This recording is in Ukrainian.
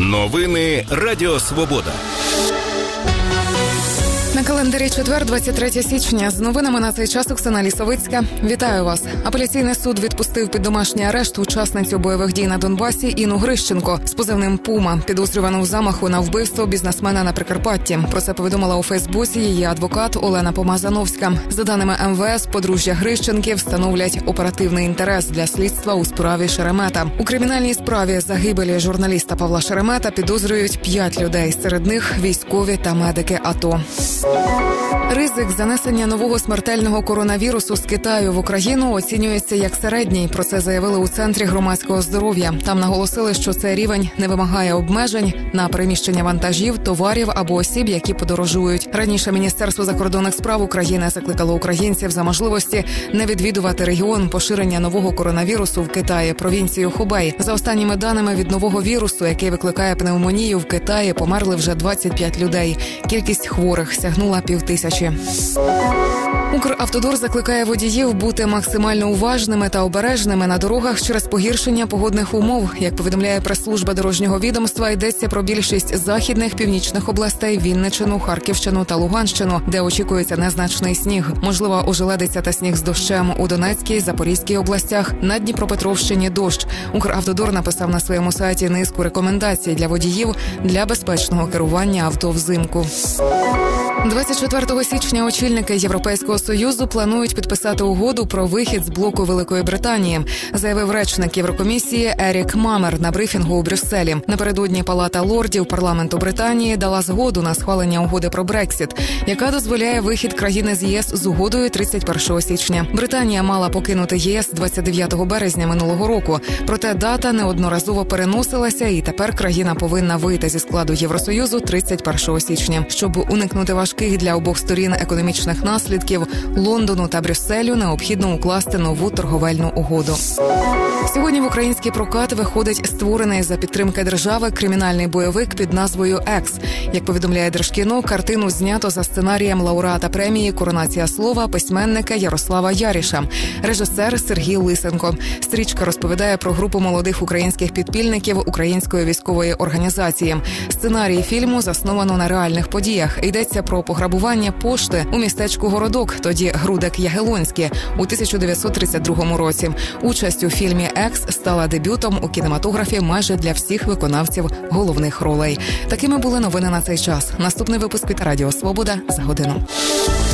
Новини Радіо Свобода. На календарі четвер, 23 січня. З новинами на цей час Оксана Лісовицька. Вітаю вас. Апеляційний суд відпустив під домашній арешт учасницю бойових дій на Донбасі Інну Грищенко з позивним «Пума», підозрювану в замаху на вбивство бізнесмена на Прикарпатті. Про це повідомила у Фейсбуці її адвокат Олена Помазановська. За даними МВС, подружжя Грищенків встановлять оперативний інтерес для слідства у справі Шеремета. У кримінальній справі загибелі журналіста Павла Шеремета підозрюють 5 людей. Серед них військові та медики АТО. Ризик занесення нового смертельного коронавірусу з Китаю в Україну оцінюється як середній. Про це заявили у Центрі громадського здоров'я. Там наголосили, що цей рівень не вимагає обмежень на переміщення вантажів, товарів або осіб, які подорожують. Раніше Міністерство закордонних справ України закликало українців за можливості не відвідувати регіон поширення нового коронавірусу в Китаї, провінцію Хубей. За останніми даними, від нового вірусу, який викликає пневмонію, в Китаї померли вже 25 людей. Кількість хворих сягнула 5000. Укравтодор закликає водіїв бути максимально уважними та обережними на дорогах через погіршення погодних умов. Як повідомляє прес-служба дорожнього відомства, йдеться про більшість західних, північних областей, Вінниччину, Харківщину та Луганщину, де очікується незначний сніг. Можлива ожеледиця та сніг з дощем у Донецькій, Запорізькій областях, на Дніпропетровщині дощ. Укравтодор написав на своєму сайті низку рекомендацій для водіїв для безпечного керування авто взимку. 24 січня очільники Європейського Союзу планують підписати угоду про вихід з блоку Великої Британії, заявив речник Єврокомісії Ерік Мамер на брифінгу у Брюсселі. Напередодні Палата лордів парламенту Британії дала згоду на схвалення угоди про Брексіт, яка дозволяє вихід країни з ЄС з угодою 31 січня. Британія мала покинути ЄС 29 березня минулого року, проте дата неодноразово переносилася, і тепер країна повинна вийти зі складу Євросоюзу 31 січня. Щоб уникнути важких для обох сторін економічних наслідків, Лондону та Брюсселю необхідно укласти нову торговельну угоду. Сьогодні в український прокат виходить створений за підтримки держави кримінальний бойовик під назвою «Екс». Як повідомляє Держкіно, картину знято за сценарієм лауреата премії «Коронація слова» письменника Ярослава Яріша, режисер Сергій Лисенко. Стрічка розповідає про групу молодих українських підпільників української військової організації. Сценарій фільму засновано на реальних подіях. Йдеться про пограбування пошти у містечку Городок, тоді Грудек-Ягелонське, у 1932 році. Участь у фільмі «Екс» стала дебютом у кінематографі майже для всіх виконавців головних ролей. Такими були новини на цей час. Наступний випуск під Радіо Свобода за годину.